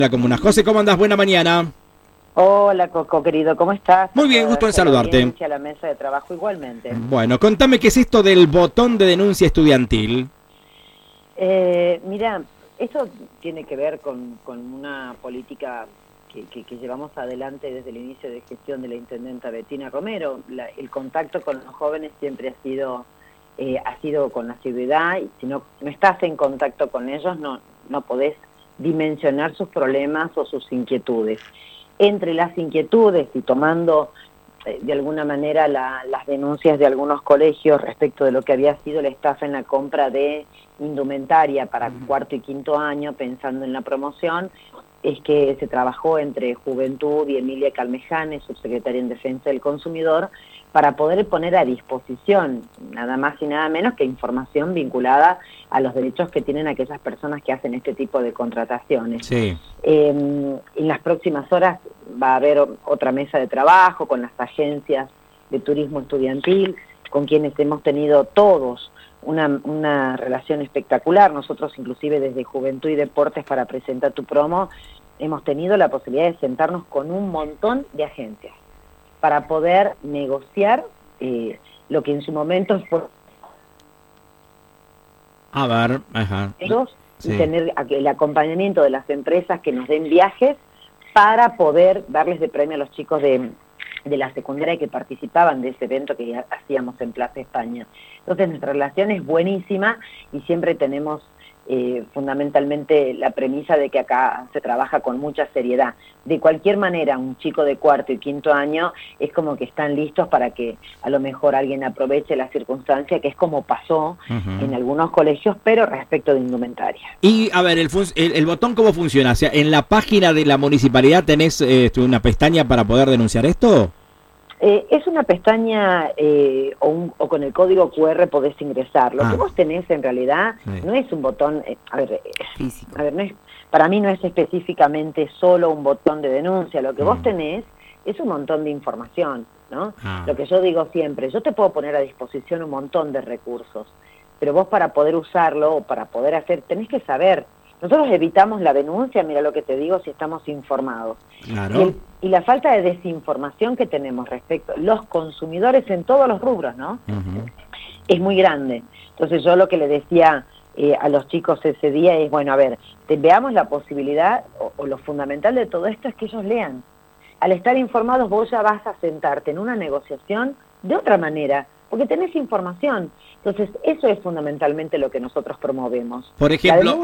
La comuna. José, ¿cómo andás? Buena mañana. Hola, Coco, querido, ¿cómo estás? Muy bien, gusto en saludarte. A la mesa de trabajo igualmente. Bueno, contame qué es esto del botón de denuncia estudiantil. Mira, esto tiene que ver con una política que llevamos adelante desde el inicio de gestión de la intendenta Betina Romero. El contacto con los jóvenes siempre ha sido con la ciudad, y si no estás en contacto con ellos, no podés dimensionar sus problemas o sus inquietudes. Entre las inquietudes y tomando de alguna manera las denuncias de algunos colegios respecto de lo que había sido la estafa en la compra de indumentaria para cuarto y quinto año, pensando en la promoción, es que se trabajó entre Juventud y Emilia Calmejane, subsecretaria en Defensa del Consumidor, para poder poner a disposición nada más y nada menos que información vinculada a los derechos que tienen aquellas personas que hacen este tipo de contrataciones. Sí. En las próximas horas va a haber otra mesa de trabajo con las agencias de turismo estudiantil, con quienes hemos tenido todos una relación espectacular. Nosotros inclusive desde Juventud y Deportes, para presentar tu promo, hemos tenido la posibilidad de sentarnos con un montón de agencias para poder negociar lo que en su momento fue... A ver, ajá. Y tener el acompañamiento de las empresas que nos den viajes para poder darles de premio a los chicos de la secundaria que participaban de ese evento que ya hacíamos en Plaza España. Entonces nuestra relación es buenísima y siempre tenemos fundamentalmente la premisa de que acá se trabaja con mucha seriedad. De cualquier manera, un chico de cuarto y quinto año es como que están listos para que a lo mejor alguien aproveche la circunstancia, que es como pasó en algunos colegios, pero respecto de indumentaria. Y a ver, el botón, ¿cómo funciona? O sea, ¿en la página de la municipalidad tenés una pestaña para poder denunciar esto? Es una pestaña o con el código QR podés ingresar. Lo que vos tenés en realidad no es un botón, físico. Para mí no es específicamente solo un botón de denuncia. Lo que vos tenés es un montón de información, ¿no? Lo que yo digo siempre, yo te puedo poner a disposición un montón de recursos, pero vos para poder usarlo o para poder hacer, tenés que saber. Nosotros evitamos la denuncia, mira lo que te digo, si estamos informados. Claro. Y la falta de desinformación que tenemos respecto a los consumidores en todos los rubros, ¿no? Es muy grande. Entonces yo lo que le decía a los chicos ese día es, bueno, a ver, veamos la posibilidad, o lo fundamental de todo esto es que ellos lean. Al estar informados vos ya vas a sentarte en una negociación de otra manera, porque tenés información. Entonces, eso es fundamentalmente lo que nosotros promovemos. Por ejemplo,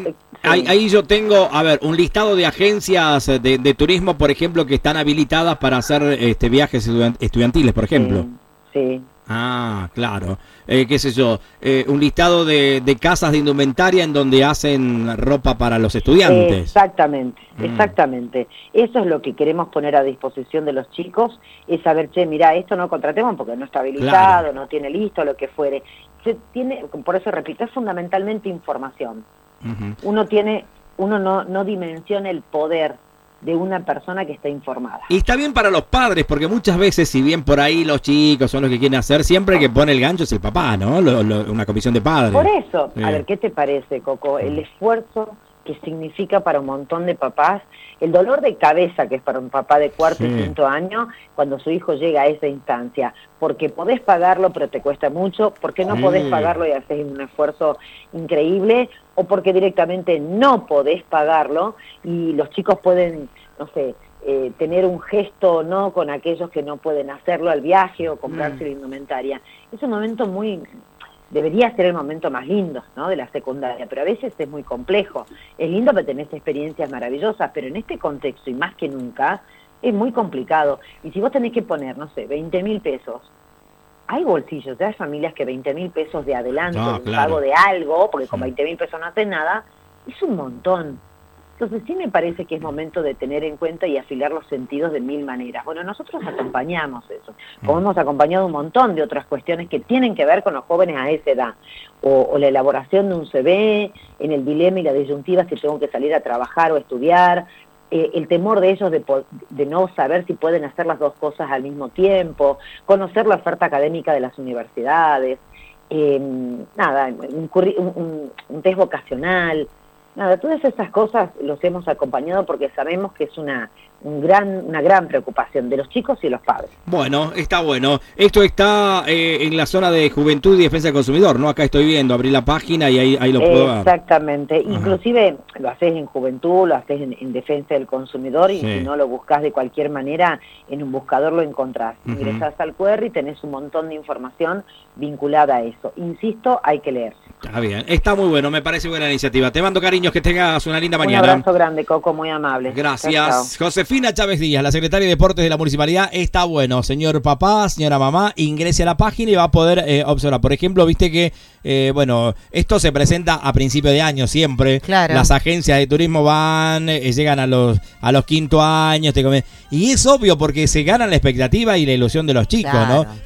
ahí yo tengo, a ver, un listado de agencias de turismo, por ejemplo, que están habilitadas para hacer viajes estudiantiles, por ejemplo. Sí. Ah, claro. Qué sé yo, un listado de casas de indumentaria en donde hacen ropa para los estudiantes. Exactamente, exactamente. Eso es lo que queremos poner a disposición de los chicos, es saber, che, mira, esto no contratemos porque no está habilitado, no tiene listo, lo que fuere. Por eso repito, es fundamentalmente información. Uno no dimensiona el poder de una persona que está informada. Y está bien para los padres, porque muchas veces, si bien por ahí los chicos son los que quieren hacer, siempre el que pone el gancho es el papá, ¿no? Una comisión de padres. Por eso, a ver, ¿qué te parece, Coco? El esfuerzo que significa para un montón de papás, el dolor de cabeza que es para un papá de cuarto y quinto año, cuando su hijo llega a esa instancia, porque podés pagarlo pero te cuesta mucho, porque no podés pagarlo y haces un esfuerzo increíble, o porque directamente no podés pagarlo y los chicos pueden, no sé, tener un gesto no con aquellos que no pueden hacerlo al viaje o comprarse la indumentaria. Es un momento debería ser el momento más lindo, ¿no?, de la secundaria, pero a veces es muy complejo. Es lindo que tenés experiencias maravillosas, pero en este contexto y más que nunca es muy complicado. Y si vos tenés que poner, no sé, 20.000 pesos, hay bolsillos, hay familias que 20.000 pesos de adelanto, de pago de algo, porque con 20.000 pesos no hacen nada, es un montón. Entonces sí me parece que es momento de tener en cuenta y afilar los sentidos de mil maneras. Bueno, nosotros acompañamos eso, como hemos acompañado un montón de otras cuestiones que tienen que ver con los jóvenes a esa edad, o la elaboración de un CV, en el dilema y la disyuntiva si tengo que salir a trabajar o estudiar, el temor de ellos de no saber si pueden hacer las dos cosas al mismo tiempo, conocer la oferta académica de las universidades, un test vocacional. Nada, todas estas cosas los hemos acompañado porque sabemos que es una gran preocupación de los chicos y los padres. Bueno, está bueno. Esto está en la zona de Juventud y Defensa del Consumidor, ¿no? Acá estoy viendo, abrí la página y ahí lo puedo ver. Exactamente. Inclusive lo haces en Juventud, lo haces en Defensa del Consumidor y si no lo buscas de cualquier manera, en un buscador lo encontrás. Ingresás al QR y tenés un montón de información vinculada a eso. Insisto, hay que leer. Está bien, está muy bueno, me parece buena iniciativa. Te mando cariños, que tengas una linda mañana. Un abrazo grande, Coco, muy amable. Gracias. Chao, chao. Josefina Chávez Díaz, la secretaria de Deportes de la Municipalidad. Está bueno, señor papá, señora mamá, ingrese a la página y va a poder observar. Por ejemplo, viste que, esto se presenta a principio de año siempre. Claro. Las agencias de turismo van, llegan a los 5º años. Y es obvio porque se gana la expectativa y la ilusión de los chicos, Claro. ¿no?